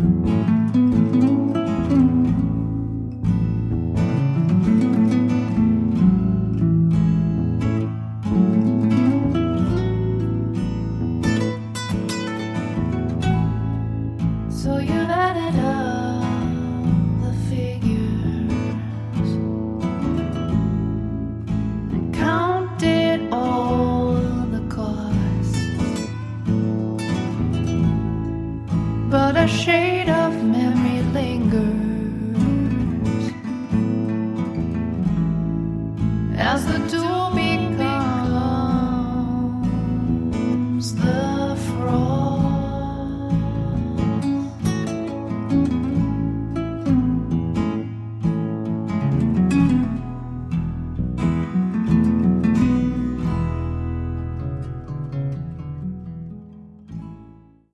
So you've added up the figures and counted all the costs, but a shade